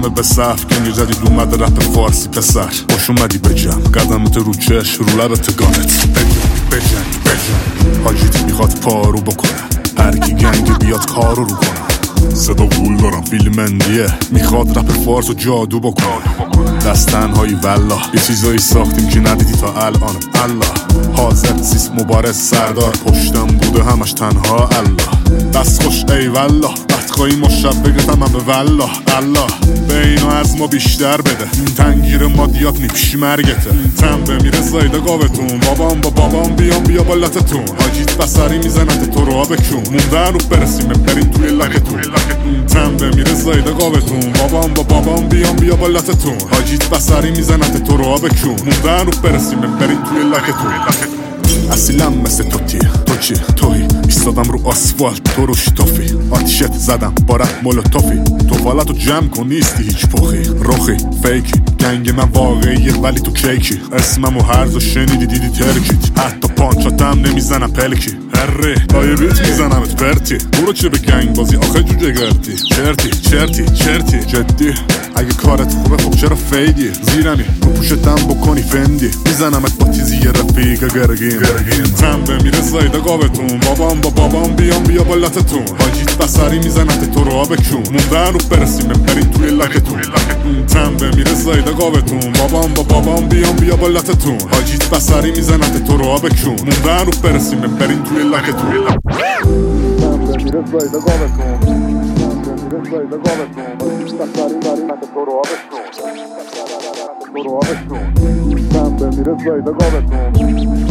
همه به صف گنگ جدید اومده رپ فارسی پسر خوش اومدی بجم قدمت رو چش رو لبت گانت بجن حاجیت میخواد پارو بکنه هر کی گنگ بیاد کارو رو کنه صدا گول دارم فیلمندیه میخواد رپ فارس و جادو بکنه دستنهایی والله یه چیزایی ساختیم که ندیدی تا الان الله حاضر سیس مبارز سردار پشتم بوده همش تنها الله دست خوش ای والله بدخواهی ما شب بگتم من به والله الله به اینو از ما بیشتر بده این تنگیر مادیات نیپشی مرگته تن بمیره زایده گاوتون بابام با بابام بیام بیا بالاتتون حاجیت بسری میزنت تو رو بکون موندن رو برسیم برین توی لکتون تن بمیره زایده گاوتون بابام با بابام بیام بیا بالاتتون حاجیت بسری میزنت تو رو بکون موندن رو برسیم برین توی لکتون اصیلم مثل تو چی توی ایستادم رو آسفالت تو روش توفی آتیشت زدم با رپ مولوتوفی تو فالتو جمع کن نیستی هیچ پخی روخی فیکی گنگ من واقعیه ولی تو کیکی اسممو هرزو شنیدی دیدی ترکیت حتی پانچاتم نمیزنم پلکی هره لایه بیت میزنمت پرتی برو چه به گنگ بازی آخه جوجه گردی چرتی جدی اگه کارت خوبه خب چرا فیدی زیرمی رو پوشتم بکنی فندی میزنمت با تیزی رفیق گرگین تن بمیره زایده گاوتون بابام با بابام بیام بیا بالاتتون حاجیت بسری میزنت تو رو بکون موندن رو برسیم برین توی لکتون تن بمیره زایده گاوتون بابام با بابام بیام بیا بالاتتون حاجیت بسری میزنت تو رو بکون موندن رو برسیم برین توی لکتون تن بمیره زایده گاوتون زایده گاوتون حاجیت بسری میزنت تو رو بکون تن بمیره زایده گاوتون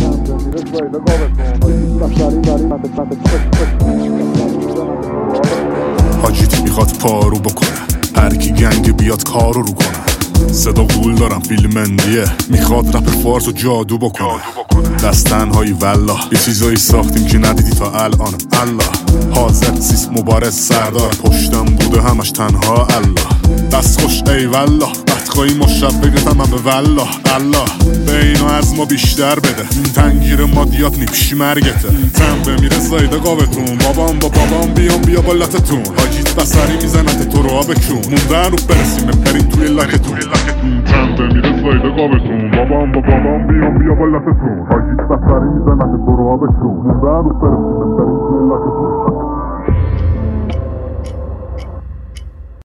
حاجیت میخواد پارو بکنه هر کی گنگ بیاد کارو رو کنه صدا گول دارم فیلمندیه میخواد رپ فارس و جادو بکنه دستنهایی والله یه چیزایی ساختیم که ندیدی تا الان الله حاضر سیس مبارز سردار پشتم بوده همش تنها الله دست خوش ای والله بدخواهی ما شب بگتم من به والله الله به اینو از ما بیشتر بده این تنگیر مادیات نیپشی مرگته تن بمیره زایده گاوتون بابام با بابام بیام بیا بالاتتون حاجیت بسری میزنت تو رو بکون موندن رو برسیم برین توی لکتون تن بمیره زایده گاوتون بابام با بابام بیام بیا بالاتتون حاجیت بسری میزنت تو رو بکون موندن رو برسیم برین توی